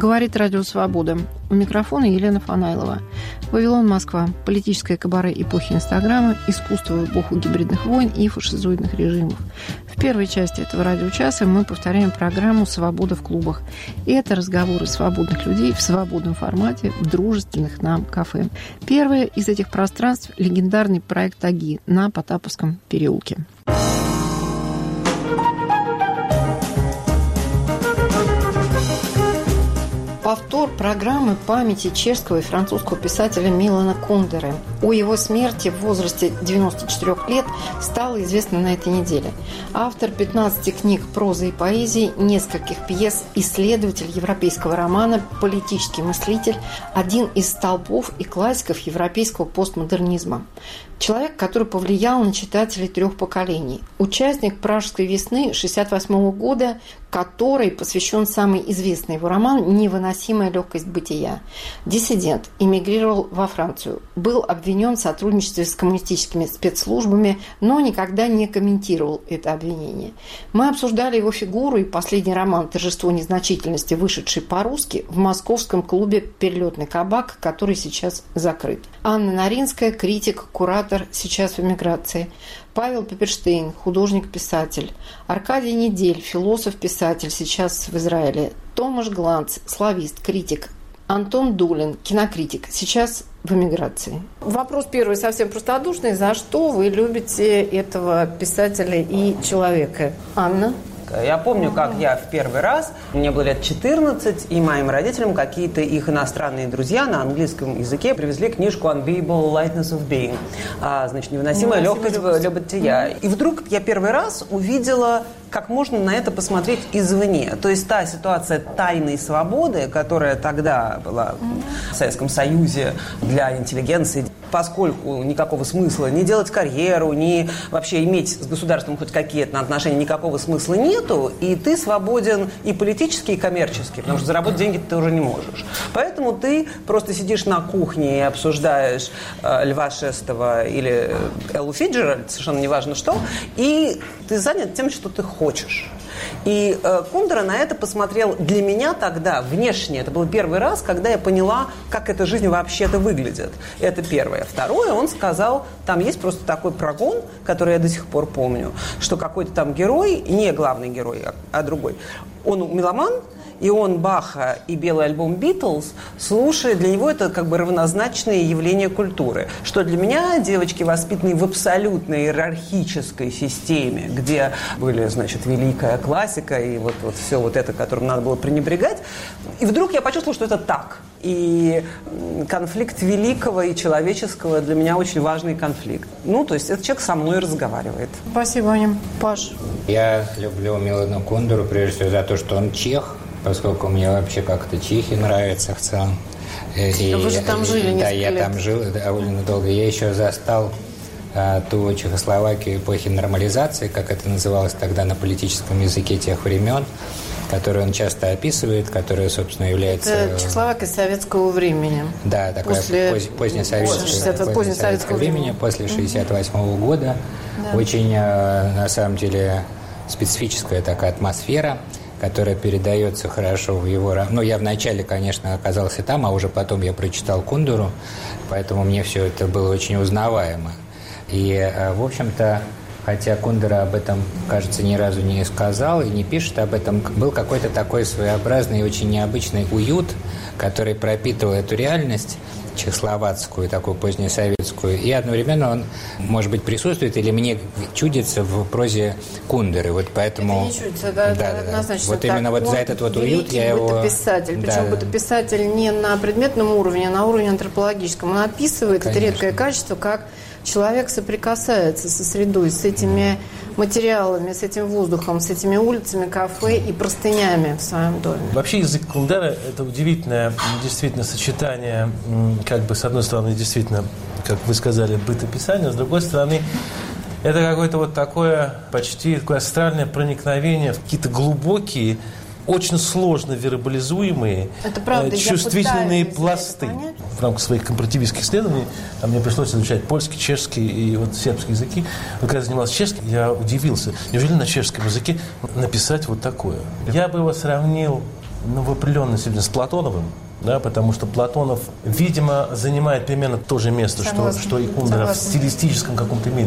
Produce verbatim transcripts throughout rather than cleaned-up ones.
Говорит Радио Свобода. У микрофона Елена Фанайлова. Вавилон, Москва. Политическое кабаре эпохи Инстаграма, искусство в эпоху гибридных войн и фашизоидных режимов. В первой части этого радиочаса мы повторяем программу «Свобода в клубах». И это разговоры свободных людей в свободном формате в дружественных нам кафе. Первое из этих пространств – легендарный проект «Таги» на Потаповском переулке. Повтор программы памяти чешского и французского писателя Милана Кундеры. О его смерти в возрасте девяноста четырёх лет стало известно на этой неделе. Автор пятнадцати книг прозы и поэзии, нескольких пьес, исследователь европейского романа, политический мыслитель, один из столпов и классиков европейского постмодернизма. Человек, который повлиял на читателей трех поколений. Участник Пражской весны шестьдесят восьмого года, который посвящен самый известный его роман «Невыносимая легкость бытия». Диссидент, эмигрировал во Францию, был обвинен в сотрудничестве с коммунистическими спецслужбами, но никогда не комментировал это обвинение. Мы обсуждали его фигуру и последний роман «Торжество незначительности», вышедший по-русски в московском клубе «Перелетный кабак», который сейчас закрыт. Анна Наринская, критик, куратор, сейчас в эмиграции. Павел Пепперштейн, художник-писатель. Аркадий Недель, философ-писатель, сейчас в Израиле. Томаш Гланц, славист, критик. Антон Дулин, кинокритик, сейчас в эмиграции. Вопрос первый совсем простодушный. За что вы любите этого писателя и человека? Анна? Я помню, как я в первый раз, мне было лет четырнадцать, и моим родителям какие-то их иностранные друзья на английском языке привезли книжку «Unbearable Lightness of Being», а, значит, «Невыносимая легкость бытия». И вдруг я первый раз увидела, как можно на это посмотреть извне. То есть та ситуация тайной свободы, которая тогда была в Советском Союзе для интеллигенции, поскольку никакого смысла не делать карьеру, не вообще иметь с государством хоть какие-то отношения, никакого смысла нету, и ты свободен и политически, и коммерчески, потому что заработать деньги ты уже не можешь. Поэтому ты просто сидишь на кухне и обсуждаешь э, Льва Шестого или Эллу Фиджеральд, совершенно неважно что, и ты занят тем, что ты хочешь. И э, Кундера на это посмотрел для меня тогда, внешне. Это был первый раз, когда я поняла, как эта жизнь вообще-то выглядит. Это первое. Второе, он сказал, там есть просто такой прогон, который я до сих пор помню, что какой-то там герой, не главный герой, а, а другой, он меломан, и он Баха и белый альбом «Битлз» слушает, для него это как бы равнозначное явление культуры. Что для меня, девочки, воспитанные в абсолютно иерархической системе, где были, значит, великая классика и вот, вот все вот это, которым надо было пренебрегать, и вдруг я почувствовала, что это так. И конфликт великого и человеческого для меня очень важный конфликт. Ну, то есть этот человек со мной разговаривает. Спасибо, Аня. Паш? Я люблю Милана Кундеру, прежде всего, за то, что он чех, поскольку мне вообще как-то чехи нравятся в целом. И, Вы же там жили несколько Да, я лет. там жил довольно долго. Я еще застал а, ту Чехословакию эпохи нормализации, как это называлось тогда на политическом языке тех времен, которую он часто описывает, которая, собственно, является... Это Чехословакия советского времени. Да, такое после... поз... позднесоветское, позднесоветского времени, после шестьдесят восьмого года. Да. Очень, на самом деле, специфическая такая атмосфера, которая передается хорошо в его... Ну, я вначале, конечно, оказался там, а уже потом я прочитал Кундеру, поэтому мне все это было очень узнаваемо. И, в общем-то, хотя Кундера об этом, кажется, ни разу не сказал и не пишет об этом, был какой-то такой своеобразный и очень необычный уют, который пропитывал эту реальность чехословацкую, такую позднесоветскую, и одновременно он, может быть, присутствует или мне чудится в прозе Кундеры. Вот поэтому... Это не чудится, да, да, это однозначно. Вот так. именно вот он за этот вот уют я его... бытописатель, причем да. бытописатель не на предметном уровне, а на уровне антропологическом. Он описывает Конечно. это редкое качество, как человек соприкасается со средой, с этими материалами, с этим воздухом, с этими улицами, кафе и простынями в своем доме. Вообще язык Кундеры – это удивительное действительно сочетание, как бы с одной стороны действительно, как вы сказали, бытописание, с другой стороны это какое-то вот такое почти такое астральное проникновение в какие-то глубокие, очень сложно вербализуемые, правда, чувствительные пласты. В рамках своих компаративистских исследований а мне пришлось изучать польский, чешский и вот сербский языки. Вот когда я занимался чешским, я удивился. Неужели на чешском языке написать вот такое? Я бы его сравнил ну, в определенной степени с Платоновым, да, потому что Платонов, видимо, занимает примерно то же место, что, что и Кундера в стилистическом каком-то мере.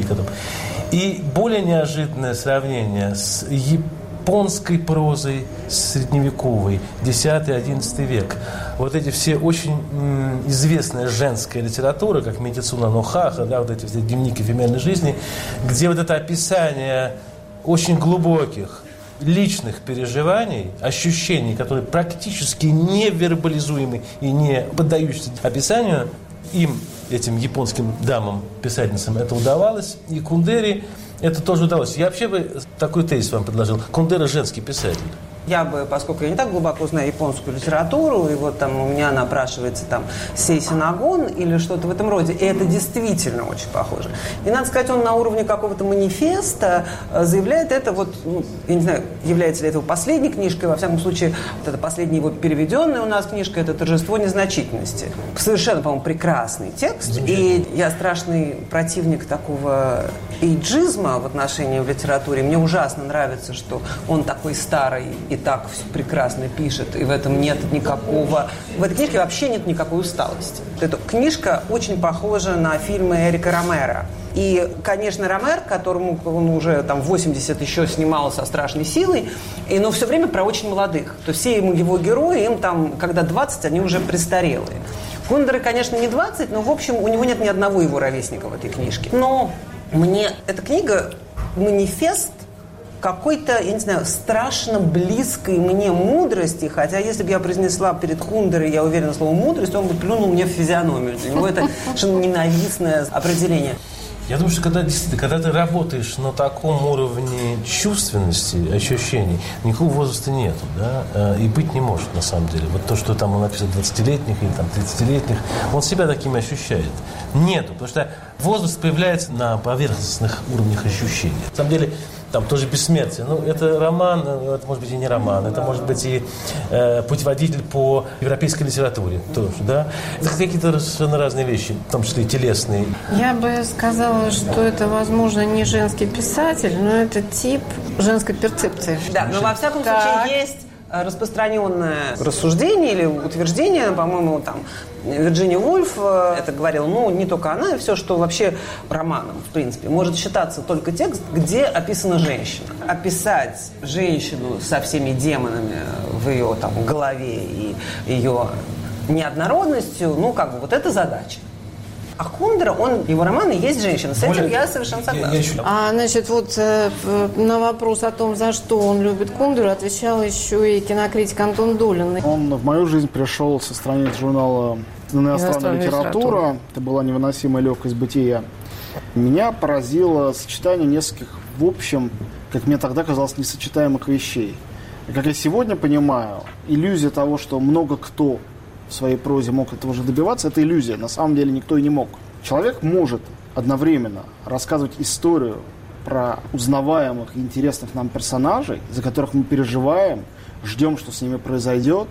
И более неожиданное сравнение с японской прозой средневековой, десятый-одиннадцатый век. Вот эти все очень м, известная женская литература, как Митицуна но Хаха, да, вот эти все дневники эфемерной жизни, где вот это описание очень глубоких личных переживаний, ощущений, которые практически не вербализуемы и не поддающиеся описанию, им, этим японским дамам, писательницам, это удавалось, и Кундере это тоже удалось. Я вообще бы такой тезис вам предложил. Кундера – женский писатель. Я бы, поскольку я не так глубоко знаю японскую литературу, и вот там у меня напрашивается там Сейсинагон или что-то в этом роде, и это действительно очень похоже. И надо сказать, он на уровне какого-то манифеста заявляет это, вот, ну, я не знаю, является ли это его последней книжкой, во всяком случае, вот это последняя его переведенная у нас книжка, это «Торжество незначительности». Совершенно, по-моему, прекрасный текст, и я страшный противник такого эйджизма в отношении в литературе. Мне ужасно нравится, что он такой старый и так все прекрасно пишет, и в этом нет никакого... В этой книжке вообще нет никакой усталости. Эта книжка очень похожа на фильмы Эрика Ромеро. И, конечно, Ромеро, которому он уже там в восемьдесят еще снимал со страшной силой, и, но все время про очень молодых. То есть все ему, его герои, им там, когда двадцать, они уже престарелые. Кундеры, конечно, не двадцать, но, в общем, у него нет ни одного его ровесника в этой книжке. Но мне эта книга манифест какой-то, я не знаю, страшно близкой мне мудрости, хотя если бы я произнесла перед Кундерой, я уверена, слово «мудрость», он бы плюнул мне в физиономию. Для него это совершенно ненавистное определение. Я думаю, что когда, действительно, когда ты работаешь на таком уровне чувственности, ощущений, никакого возраста нету, да, и быть не может, на самом деле. Вот то, что там он написано двадцатилетних или там тридцатилетних, он себя такими ощущает. Нету, потому что возраст появляется на поверхностных уровнях ощущений. На самом деле, там тоже «Бессмертие». Ну, это роман, это может быть и не роман, это может быть и э, путеводитель по европейской литературе тоже, да. Это какие-то совершенно разные вещи, в том числе и телесные. Я бы сказала, что это, возможно, не женский писатель, но это тип женской перцепции. Да, но во всяком так. случае есть распространенное рассуждение или утверждение, по-моему, там, Вирджиния Вульф это говорила, ну, не только она, и все, что вообще романом, в принципе, может считаться только текст, где описана женщина. Описать женщину со всеми демонами в ее там голове и ее неоднородностью, ну, как бы, вот это задача. А Кундера, он, его романы есть женщина. С этим я совершенно согласна. А, значит, вот э, на вопрос о том, за что он любит Кундеру, отвечал еще и кинокритик Антон Долин. Он в мою жизнь пришел со страниц журнала «Иностранная литература». литература. Это была невыносимая легкость бытия. Меня поразило сочетание нескольких, в общем, как мне тогда казалось, несочетаемых вещей. И как я сегодня понимаю, иллюзия того, что много кто в своей прозе мог этого же добиваться, это иллюзия. На самом деле никто и не мог. Человек может одновременно рассказывать историю про узнаваемых и интересных нам персонажей, за которых мы переживаем, ждем, что с ними произойдет,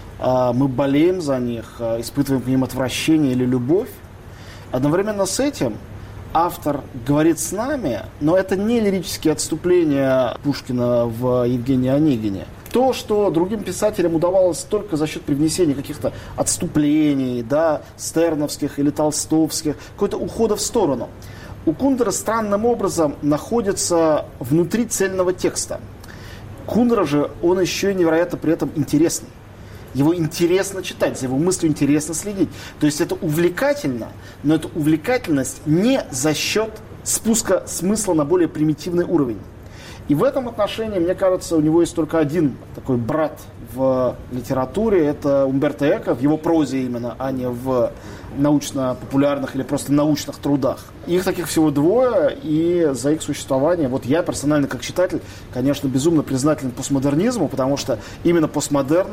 мы болеем за них, испытываем к ним отвращение или любовь. Одновременно с этим автор говорит с нами, но это не лирические отступления Пушкина в Евгении Онегине. То, что другим писателям удавалось только за счет привнесения каких-то отступлений, да, стерновских или толстовских, какой-то ухода в сторону. У Кундера странным образом находится внутри цельного текста. Кундера же, он еще и невероятно при этом интересный. Его интересно читать, за его мыслью интересно следить. То есть это увлекательно, но эта увлекательность не за счет спуска смысла на более примитивный уровень. И в этом отношении, мне кажется, у него есть только один такой брат в литературе. Это Умберто Эко, в его прозе именно, а не в научно-популярных или просто научных трудах. Их таких всего двое, и за их существование, вот я персонально как читатель, конечно, безумно признателен постмодернизму, потому что именно постмодерн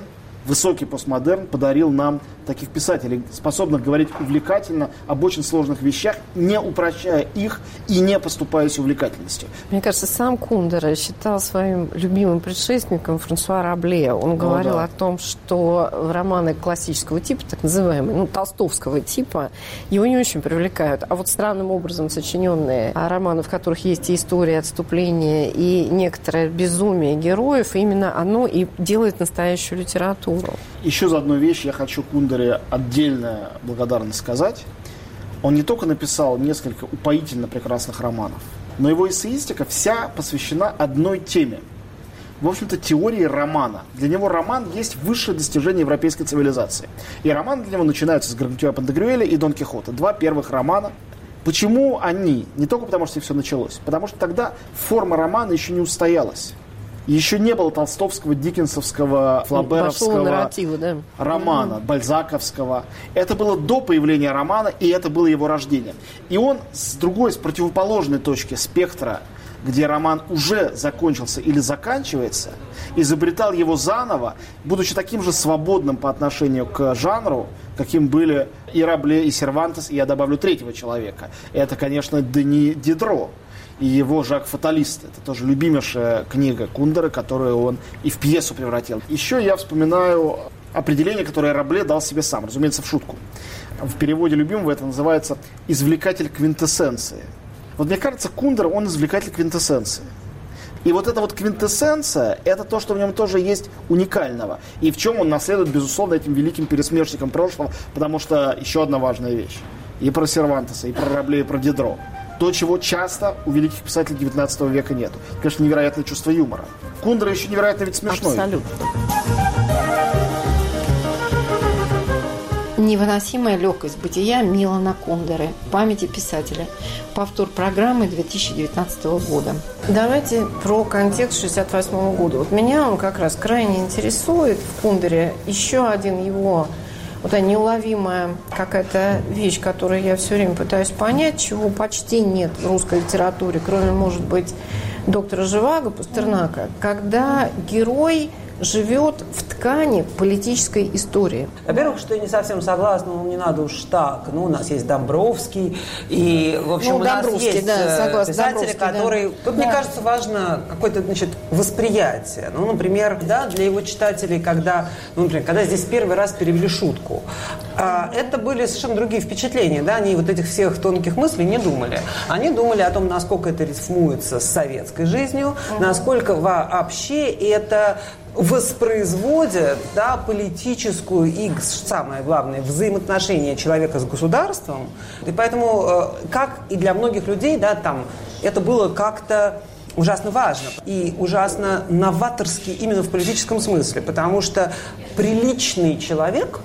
высокий постмодерн подарил нам таких писателей, способных говорить увлекательно об очень сложных вещах, не упрощая их и не поступаясь увлекательностью. Мне кажется, сам Кундера считал своим любимым предшественником Франсуа Рабле. Он говорил ну, да. о том, что романы классического типа, так называемые, ну, толстовского типа, его не очень привлекают. А вот странным образом сочиненные романы, в которых есть и история отступления, и некоторое безумие героев, именно оно и делает настоящую литературу. Еще за одну вещь я хочу Кундере отдельно благодарность сказать. Он не только написал несколько упоительно прекрасных романов, но его эссеистика вся посвящена одной теме. В общем-то, теории романа. Для него роман есть высшее достижение европейской цивилизации. И роман для него начинается с Гаргантюа Пантагрюэля и Дон Кихота. Два первых романа. Почему они? Не только потому, что все началось. Потому что тогда форма романа еще не устоялась. Еще не было толстовского, диккенсовского, флаберовского нарратива, да? романа, mm-hmm. бальзаковского. Это было до появления романа, и это было его рождением. И он с другой, с противоположной точки спектра, где роман уже закончился или заканчивается, изобретал его заново, будучи таким же свободным по отношению к жанру, каким были и Рабле, и Сервантес, и я добавлю третьего человека. Это, конечно, Дени Дидро. И его «Жак Фаталист». Это тоже любимейшая книга Кундеры, которую он и в пьесу превратил. Еще я вспоминаю определение, которое Рабле дал себе сам, разумеется, в шутку. В переводе любимого это называется «извлекатель квинтэссенции». Вот мне кажется, Кундер, он извлекатель квинтэссенции. И вот эта вот квинтэссенция, это то, что в нем тоже есть уникального. И в чем он наследует, безусловно, этим великим пересмешником прошлого, потому что еще одна важная вещь. И про Сервантеса, и про Рабле, и про Дидро. То, чего часто у великих писателей девятнадцатого века нет. Конечно, невероятное чувство юмора. Кундера еще невероятно ведь смешной. Абсолютно. Невыносимая легкость бытия Милана Кундеры. Памяти писателя. Повтор программы две тысячи девятнадцатого года. Давайте про контекст шестьдесят восьмого года. Вот меня он как раз крайне интересует в Кундере. Еще один его... Вот эта неуловимая какая-то вещь, которую я все время пытаюсь понять, чего почти нет в русской литературе, кроме, может быть, доктора Живаго, Пастернака, когда герой живет в ткани политической истории. Во-первых, что я не совсем согласна, ну, не надо уж так. Ну, у нас есть Домбровский, и, в общем, ну, у нас есть да, согласна, писатели, которые... Да. Тут, да. мне кажется, важно какое-то, значит, восприятие. Ну, например, да, для его читателей, когда, ну, например, когда здесь первый раз перевели шутку, а, это были совершенно другие впечатления, да, они вот этих всех тонких мыслей не думали. Они думали о том, насколько это рифмуется с советской жизнью, угу. насколько вообще это... воспроизводят, да, политическую и, самое главное, взаимоотношения человека с государством. И поэтому, как и для многих людей, да, там, это было как-то ужасно важно и ужасно новаторски именно в политическом смысле, потому что приличный человек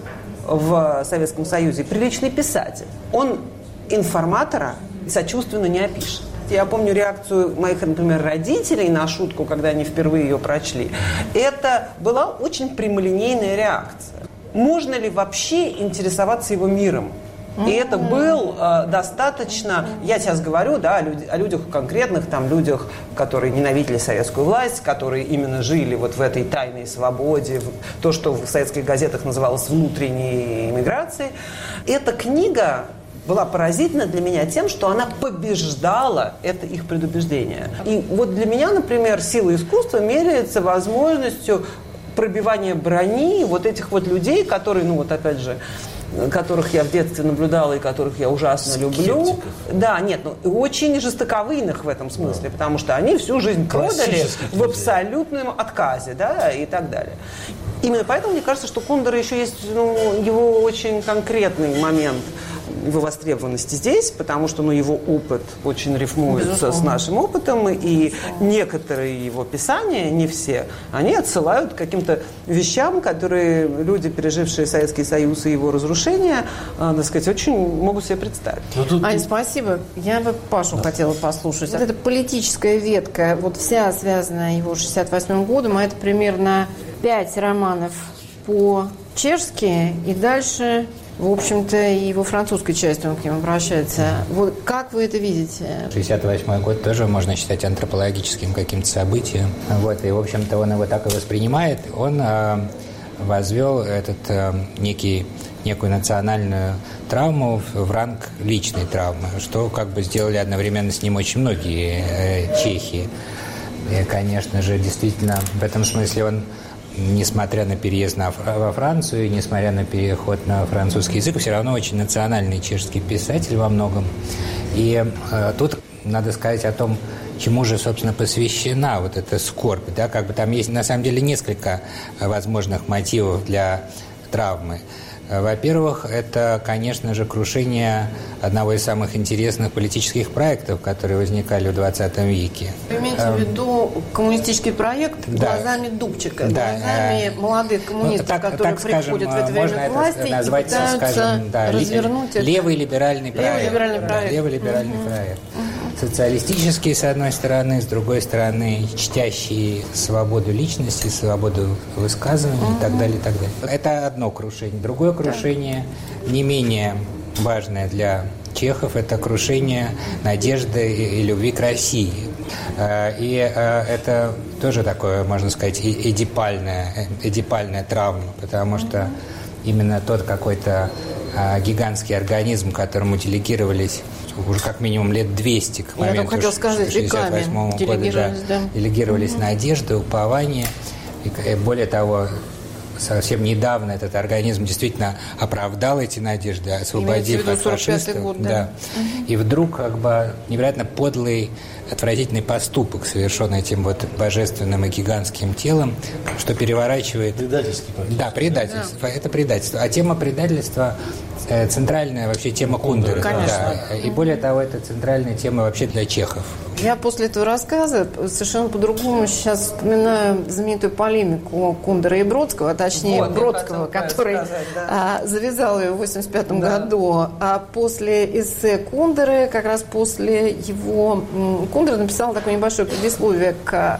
в Советском Союзе, приличный писатель, он информатора сочувственно не опишет. Я помню реакцию моих, например, родителей на шутку, когда они впервые ее прочли. Это была очень прямолинейная реакция. Можно ли вообще интересоваться его миром? И это был э, достаточно, я сейчас говорю, да, о, люд, о людях конкретных, там, людях, которые ненавидели советскую власть, которые именно жили вот в этой тайной свободе, в, то, что в советских газетах называлось внутренней эмиграцией. Эта книга была поразительна для меня тем, что она побеждала это их предубеждение. И вот для меня, например, сила искусства меряется возможностью пробивания брони вот этих вот людей, которые, ну вот опять же, которых я в детстве наблюдала и которых я ужасно люблю. Да, нет, ну очень жестоковыйных в этом смысле, потому что они всю жизнь продали в абсолютном отказе, да, и так далее. Именно поэтому мне кажется, что у Кундера еще есть, ну, его очень конкретный момент его востребованности здесь, потому что, ну, его опыт очень рифмуется Безусловно. С нашим опытом, и некоторые его писания, не все, они отсылают к каким-то вещам, которые люди, пережившие Советский Союз и его разрушение, э, так сказать, очень могут себе представить. Тут... Ань, спасибо. Я бы Пашу да. хотела послушать. Вот эта политическая ветка, вот вся связана его шестьдесят восьмым годом, а это примерно пять романов по-чешски, и дальше... В общем-то, и во французской части он к ним обращается. Вот как вы это видите? шестьдесят восьмой год тоже можно считать антропологическим каким-то событием. Вот, и, в общем-то, он его так и воспринимает. Он э, возвел этот э, некий, некую национальную травму в, в ранг личной травмы, что как бы сделали одновременно с ним очень многие э, чехи. И, конечно же, действительно, в этом смысле он, несмотря на переезд на, во Францию, несмотря на переход на французский язык, все равно очень национальный чешский писатель во многом. И э, тут надо сказать о том, чему же, собственно, посвящена вот эта скорбь. Да? Как бы там есть, на самом деле, несколько возможных мотивов для травмы. Во-первых, это, конечно же, крушение одного из самых интересных политических проектов, которые возникали в двадцатом веке. Вы имеете в виду коммунистический проект да. глазами Дубчика, да. глазами э, молодых коммунистов, ну, так, которые так, скажем, приходят в это время к власти назвать, и пытаются скажем, да, развернуть это. Левый либеральный проект. Левый либеральный проект. Да, левый либеральный угу. проект. Социалистический, с одной стороны, с другой стороны, чтящий свободу личности, свободу высказывания угу. и так далее, и так далее. Это одно крушение. Другое крушение, да. не менее важное для чехов, это крушение надежды и любви к России. И это тоже такое, можно сказать, эдипальная, эдипальная травма, потому что именно тот какой-то гигантский организм, которому делегировались уже как минимум лет двести к моменту шестьдесят восьмого года, да, да. делегировались угу. надежды, упования. И более того, совсем недавно этот организм действительно оправдал эти надежды, освободив от фашистов. Год, да. Да. Угу. И вдруг как бы невероятно подлый, отвратительный поступок, совершенный этим вот божественным и гигантским телом, что переворачивает... Предательский поступок. Да, предательство. Да. Это предательство. А тема предательства э, центральная вообще тема Кундеры. Конечно. Да. И более того, это центральная тема вообще для чехов. Я после этого рассказа совершенно по-другому сейчас вспоминаю знаменитую полемику Кундера и Бродского, а точнее вот, Бродского, который сказать, да. а, завязал ее в восемьдесят пятом да. году. А после эссе Кундеры, как раз после его... Кундер написал такое небольшое предисловие к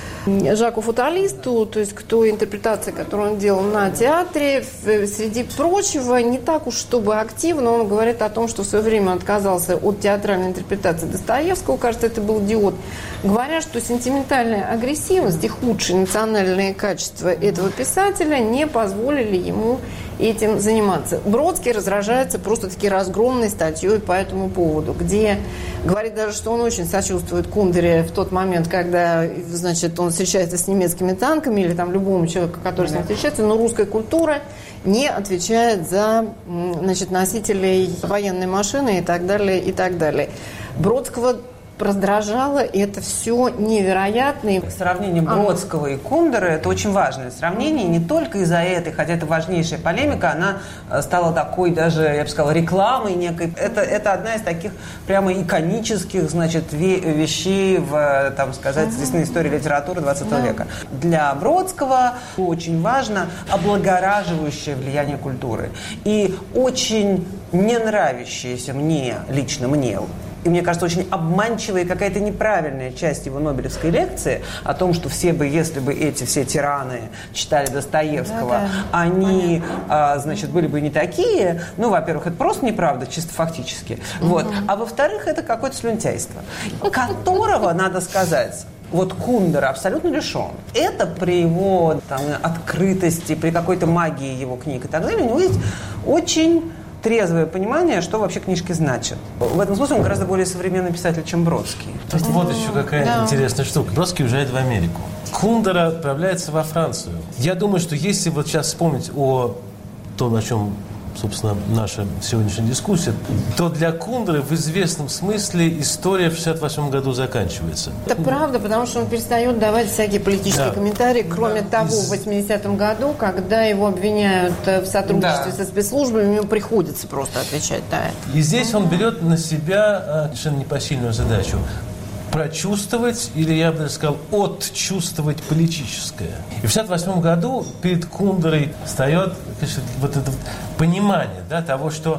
Жаку Фаталисту, то есть к той интерпретации, которую он делал на театре. Среди прочего, не так уж чтобы активно, он говорит о том, что в свое время он отказался от театральной интерпретации Достоевского, кажется, это был идиот, говоря, что сентиментальная агрессивность и худшие национальные качества этого писателя не позволили ему этим заниматься. Бродский разражается просто-таки разгромной статьей по этому поводу, где говорит даже, что он очень сочувствует Кундере в тот момент, когда, значит, он встречается с немецкими танками или там любому человеку, который с ним встречается, но русская культура не отвечает за, значит, носителей военной машины и так далее, и так далее. Бродского раздражало, и это все невероятно. Сравнение Бродского и Кундеры – это очень важное сравнение, не только из-за этой, хотя это важнейшая полемика, она стала такой даже, я бы сказала, рекламой некой. Это, это одна из таких прямо иконических, значит, вещей в, там сказать, естественно, истории литературы двадцатого века. Для Бродского очень важно облагораживающее влияние культуры и очень не нравящееся мне, лично мне, и, мне кажется, очень обманчивая и какая-то неправильная часть его нобелевской лекции о том, что все бы, если бы эти все тираны читали Достоевского, да, да. они, а, значит, были бы не такие. Ну, во-первых, это просто неправда, чисто фактически. Mm-hmm. Вот. А во-вторых, это какое-то слюнтяйство, которого, надо сказать, вот Кундер абсолютно лишен. Это при его там, открытости, при какой-то магии его книг и так далее, у него есть очень трезвое понимание, что вообще книжки значат. В этом смысле он гораздо более современный писатель, чем Бродский. Вот еще какая да. интересная штука. Бродский уезжает в Америку. Кундер отправляется во Францию. Я думаю, что если вот сейчас вспомнить о том, о чем, собственно, наша сегодняшняя дискуссия, то для Кундеры в известном смысле история в шестьдесят восьмом году заканчивается. Это правда, потому что он перестает давать всякие политические да. комментарии, кроме да. того, в восьмидесятом году, когда его обвиняют в сотрудничестве да. со спецслужбами, ему приходится просто отвечать на это. И здесь он берет на себя совершенно непосильную задачу прочувствовать, или я бы даже сказал, отчувствовать политическое. И в шестьдесят восьмом году перед Кундерой встает, конечно, вот это понимание, да, того, что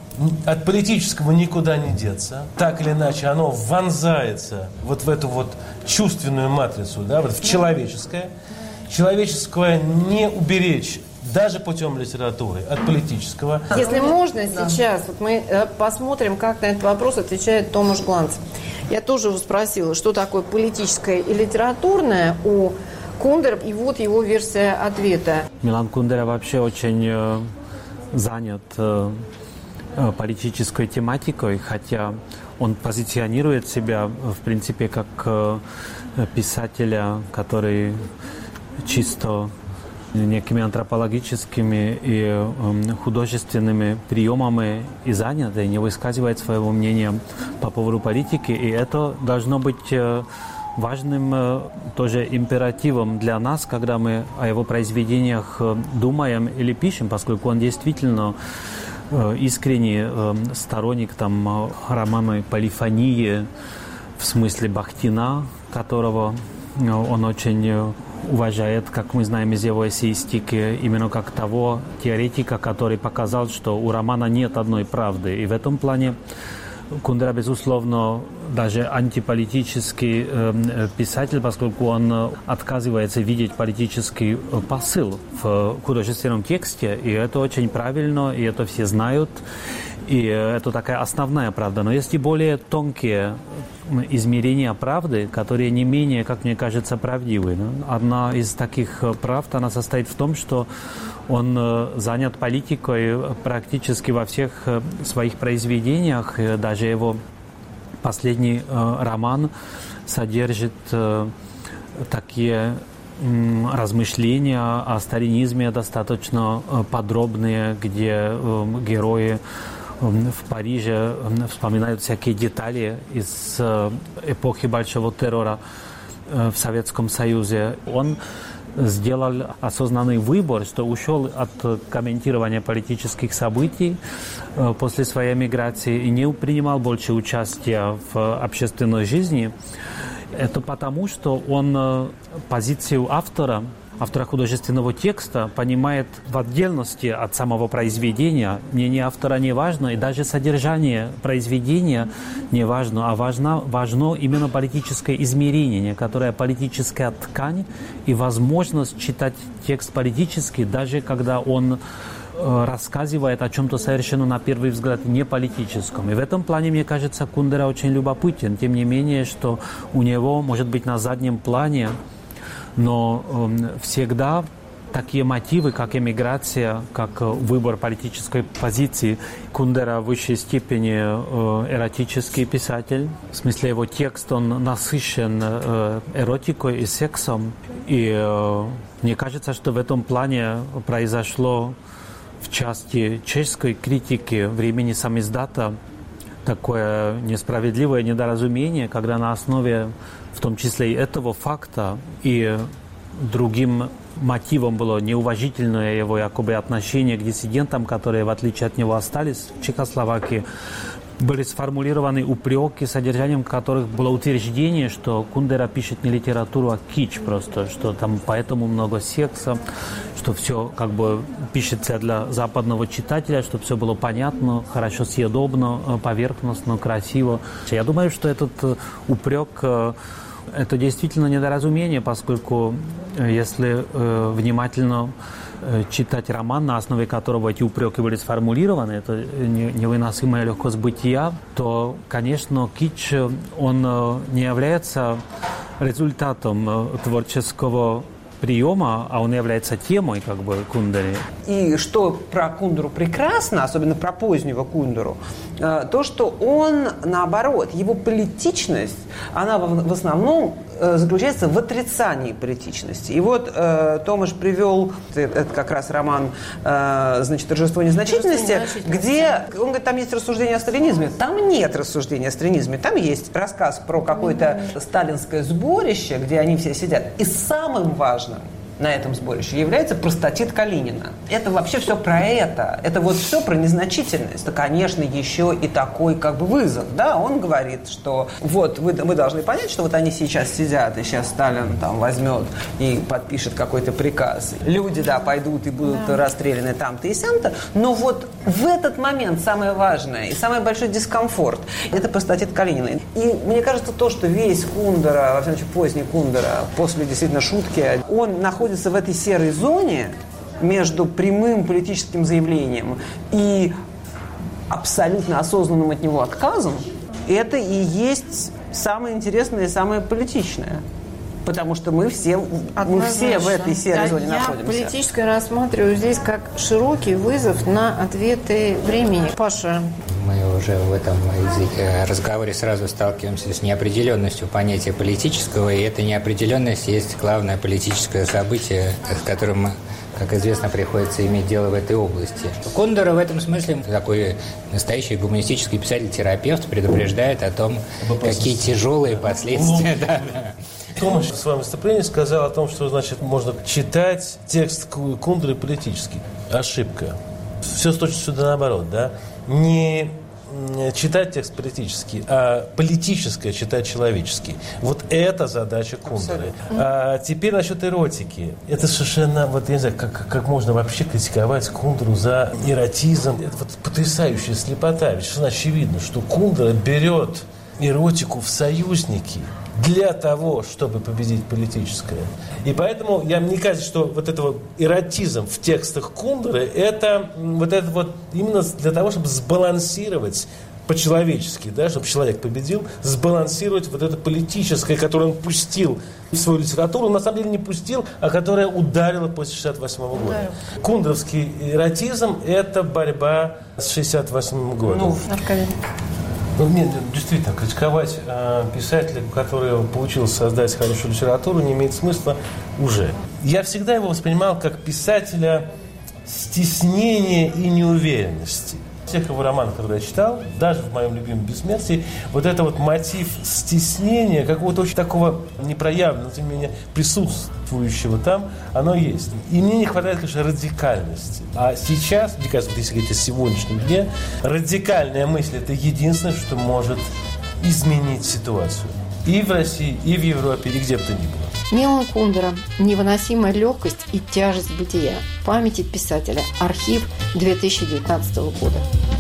от политического никуда не деться. Так или иначе, оно вонзается вот в эту вот чувственную матрицу, да, вот в человеческое. Человеческое не уберечь даже путем литературы, от политического. Если можно, да. сейчас вот мы посмотрим, как на этот вопрос отвечает Томаш Гланц. Я тоже его спросила, что такое политическое и литературное у Кундер, и вот его версия ответа. Милан Кундера вообще очень э, занят э, политической тематикой, хотя он позиционирует себя, в принципе, как э, писателя, который чисто некими антропологическими и э, художественными приемами и занят, и не высказывает своего мнения по поводу политики. И это должно быть э, важным э, тоже императивом для нас, когда мы о его произведениях э, думаем или пишем, поскольку он действительно э, искренний э, сторонник там, романа «Полифонии», в смысле Бахтина, которого э, он очень э, уважает, как мы знаем из его эссеистики, именно как того теоретика, который показал, что у романа нет одной правды. И в этом плане Кундера, безусловно, даже антиполитический э, писатель, поскольку он отказывается видеть политический посыл в художественном тексте, и это очень правильно, и это все знают, и это такая основная правда. Но есть и более тонкие измерения правды, которые не менее, как мне кажется, правдивы. Одна из таких правд, она состоит в том, что он занят политикой практически во всех своих произведениях. Даже его последний роман содержит такие размышления о сталинизме достаточно подробные, где герои в Париже вспоминают всякие детали из эпохи Большого террора в Советском Союзе. Он сделал осознанный выбор, что ушел от комментирования политических событий после своей эмиграции и не принимал больше участия в общественной жизни. Это потому, что он позицию автора, автора художественного текста понимает в отдельности от самого произведения. Мнение автора не важно, и даже содержание произведения не важно, а важно, важно именно политическое измерение, некоторая политическая ткань и возможность читать текст политически, даже когда он э, рассказывает о чем-то совершенно на первый взгляд не политическом. И в этом плане, мне кажется, Кундера очень любопытен. Тем не менее, что у него, может быть, на заднем плане, но э, всегда такие мотивы, как эмиграция, как выбор политической позиции. Кундера в высшей степени э, эротический писатель. В смысле, его текст, он насыщен э, эротикой и сексом. И э, мне кажется, что в этом плане произошло в части чешской критики времени самиздата такое несправедливое недоразумение, когда на основе, в том числе и этого факта, и другим мотивом было неуважительное его якобы отношение к диссидентам, которые, в отличие от него, остались в Чехословакии. Были сформулированы упреки, содержанием которых было утверждение, что Кундера пишет не литературу, а кич просто, что там поэтому много секса, что все как бы пишется для западного читателя, чтобы все было понятно, хорошо съедобно, поверхностно, красиво. Я думаю, что этот упрек – это действительно недоразумение, поскольку если э, внимательно э, читать роман, на основе которого эти упреки были сформулированы, это невыносимая легкость бытия, то, конечно, кич, он э, не является результатом э, творческого приема, а он является темой как бы Кундере. И что про Кундеру прекрасно, особенно про позднего Кундеру, то, что он, наоборот, его политичность, она в основном заключается в отрицании политичности. И вот э, Томаш привел, это как раз роман э, значит, «Торжество незначительности», Торжество где, он говорит, там есть рассуждение о сталинизме. Там нет рассуждения о сталинизме. Там есть рассказ про какое-то mm-hmm. сталинское сборище, где они все сидят. И самым важным на этом сборище является простатит Калинина. Это вообще все про это. Это вот все про незначительность. Это, конечно, еще и такой как бы вызов. Да? Он говорит, что вот вы, вы должны понять, что вот они сейчас сидят, и сейчас Сталин там возьмет и подпишет какой-то приказ. Люди, да, пойдут и будут да. расстреляны там-то и сям-то. Но вот в этот момент самое важное и самый большой дискомфорт – это простатит Калинина. И мне кажется, то, что весь Кундера, во всяком случае поздний Кундера, после действительно шутки, он находится в этой серой зоне между прямым политическим заявлением и абсолютно осознанным от него отказом, это и есть самое интересное и самое политичное. Потому что мы все, мы все в этой серой зоне я находимся. Я политическое рассматриваю здесь как широкий вызов на ответы времени. Паша. Мы уже в этом разговоре сразу сталкиваемся с неопределенностью понятия политического, и эта неопределенность есть главное политическое событие, с которым, как известно, приходится иметь дело в этой области. Кондора в этом смысле такой настоящий гуманистический писатель-терапевт предупреждает о том, какие тяжелые последствия. Да, да. Томаш в своем выступлении сказал о том, что, значит, можно читать текст Кундры политически. Ошибка. Все с точностью да наоборот, да? Не читать текст политический, а политическое читать человеческий. Вот это задача Кундры. А теперь насчет эротики. Это совершенно, вот я не знаю, как, как можно вообще критиковать Кундру за эротизм. Это вот потрясающая слепота. Ведь совершенно очевидно, что Кундра берет эротику в союзники для того, чтобы победить политическое. И поэтому я, мне кажется, что вот это вот эротизм в текстах Кундры, это вот это вот именно для того, чтобы сбалансировать по-человечески, да, чтобы человек победил, сбалансировать вот это политическое, которое он пустил в свою литературу, на самом деле не пустил, а которое ударило после шестьдесят восьмого года. Да. Кундровский эротизм – это борьба с шестьдесят восьмым годом. Ну, Аркадий. Ну, нет, действительно, критиковать э, писателя, который получился создать хорошую литературу, не имеет смысла уже. Я всегда его воспринимал как писателя стеснения и неуверенности. Всех его романов, которые я читал, даже в моем любимом «Бессмертии», вот это вот мотив стеснения, какого-то очень такого непроявленного, тем не менее, присутствующего там, оно есть. И мне не хватает, конечно, радикальности. А сейчас, мне кажется, вот если говорить о сегодняшнем дне, радикальная мысль – это единственное, что может изменить ситуацию. И в России, и в Европе, и где бы то ни было. Милан Кундера. Невыносимая легкость и тяжесть бытия. Памяти писателя. Архив две тысячи девятнадцатого года.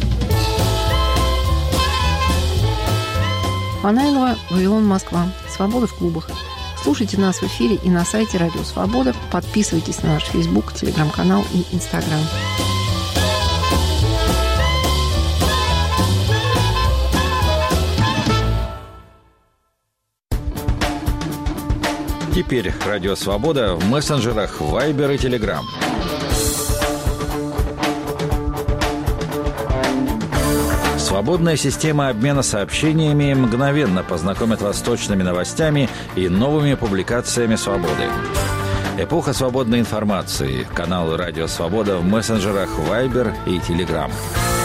Панайлова, Вавилон, Москва. Свобода в клубах. Слушайте нас в эфире и на сайте Радио Свобода. Подписывайтесь на наш Фейсбук, Телеграм-канал и Инстаграм. Теперь Радио Свобода в мессенджерах Viber и Telegram. Свободная система обмена сообщениями мгновенно познакомит вас с точными новостями и новыми публикациями «Свободы». Эпоха свободной информации. Каналы «Радио Свобода» в мессенджерах Viber и Telegram.